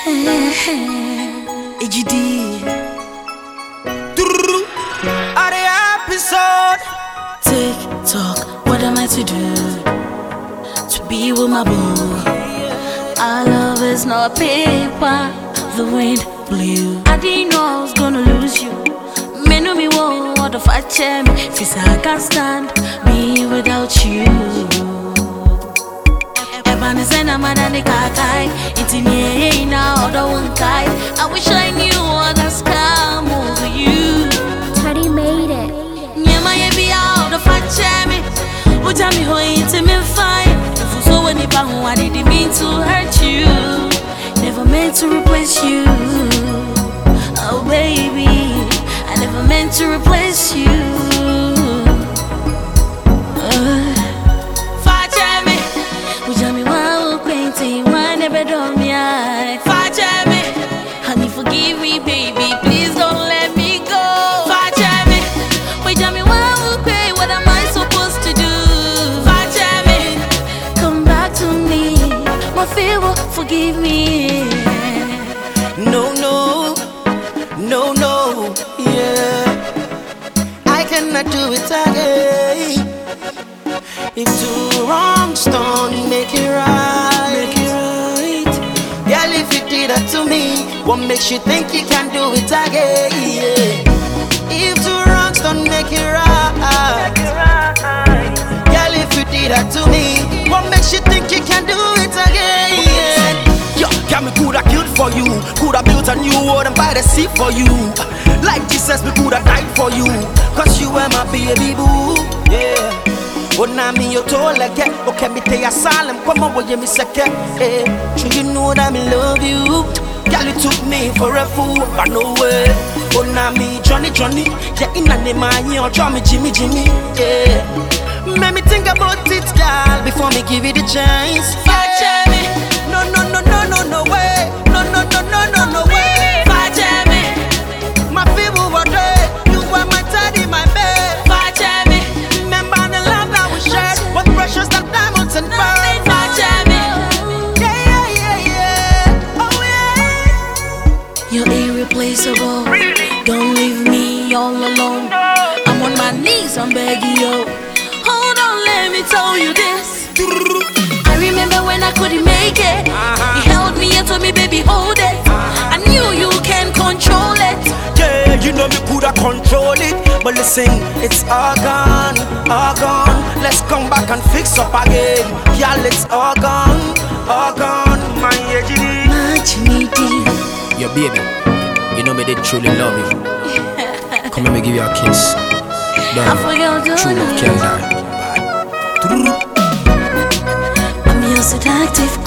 AGD. Are the episode? TikTok, what am I to do? To be with my boo. Our love is not paper, the wind blew. I didn't know I was gonna lose you. Me know me won't want to fight him. Since I can't stand me without you. I wish I knew what a scam over you. Teddy made it. Nyama be out of a jammy. Ujami ho into me fine. So when I didn't mean to hurt you. Never meant to replace you. Oh baby, I never meant to replace you. Honey, forgive me, baby. Please don't let me go. What am I supposed to do? Come back to me. My fever, forgive me. No, no, no, no, yeah. I cannot do it again. If two wrongs don't make it right, girl, if you did that to me, what makes you think you can do it again? Yeah. If two wrongs don't make it right, girl, if you did that to me, what makes you think you can do it again? Yeah. Yo, got me coulda killed for you, coulda built a new world and by the sea for you. Like Jesus, me coulda died for you, cause you were my baby boo. Yeah. Oh, now me you told like it. Okay, me tell you asylum. Come on, boy, you me second. Hey, sure you know that me love you. Girl, you took me for a fool, but no way. Oh, now me Johnny. Yeah, in the name of you, draw me Jimmy. Yeah, make me think about it, girl, before me give you the chance. Yeah. No way. No way. My people were there. You were my daddy, my babe. What precious than diamonds and pearls. Yeah. Oh yeah. You're irreplaceable. Don't leave me all alone. I'm on my knees, I'm begging you. Hold on, let me tell you this. I remember when I couldn't make it. You held me and told me, baby, hold it. I knew you can control it. Yeah, you know me coulda control it, but listen, it's all gone. Let's come back and fix up again. Yeah, it's all gone. My AGD. Your baby, you know me they truly love you. Come let me give you a kiss. I forgot to true love can't die. I'm your seductive